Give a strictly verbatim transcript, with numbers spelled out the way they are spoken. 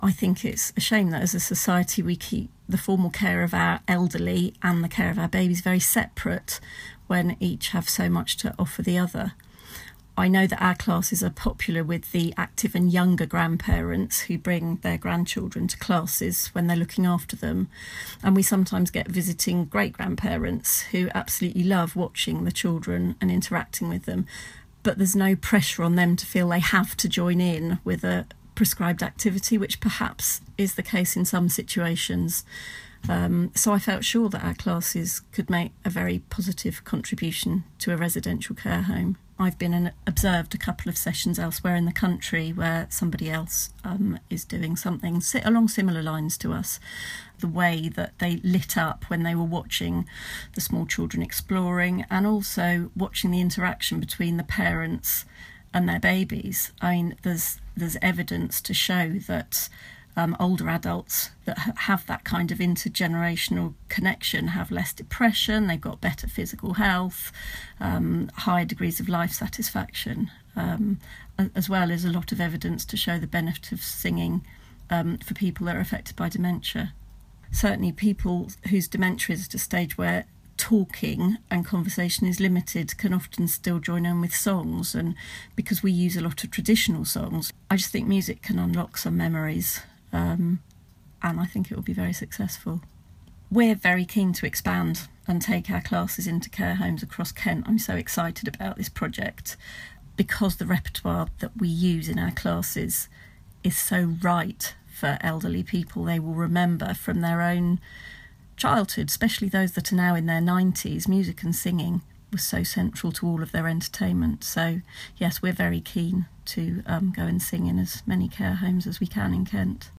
I think it's a shame that as a society we keep the formal care of our elderly and the care of our babies very separate when each have so much to offer the other. I know that our classes are popular with the active and younger grandparents who bring their grandchildren to classes when they're looking after them. And we sometimes get visiting great-grandparents who absolutely love watching the children and interacting with them. But there's no pressure on them to feel they have to join in with a prescribed activity, which perhaps is the case in some situations. Um, so I felt sure that our classes could make a very positive contribution to a residential care home. I've been and observed a couple of sessions elsewhere in the country where somebody else um, is doing something sit along similar lines to us. The way that they lit up when they were watching the small children exploring, and also watching the interaction between the parents and their babies. I mean, there's there's evidence to show that Um, older adults that ha- have that kind of intergenerational connection have less depression, they've got better physical health, um, higher degrees of life satisfaction, um, as well as a lot of evidence to show the benefit of singing um, for people that are affected by dementia. Certainly people whose dementia is at a stage where talking and conversation is limited can often still join in with songs, and because we use a lot of traditional songs, I just think music can unlock some memories. Um, and I think it will be very successful. We're very keen to expand and take our classes into care homes across Kent. I'm so excited about this project because the repertoire that we use in our classes is so right for elderly people. They will remember from their own childhood, especially those that are now in their nineties. Music and singing was so central to all of their entertainment. So yes, we're very keen to um, go and sing in as many care homes as we can in Kent.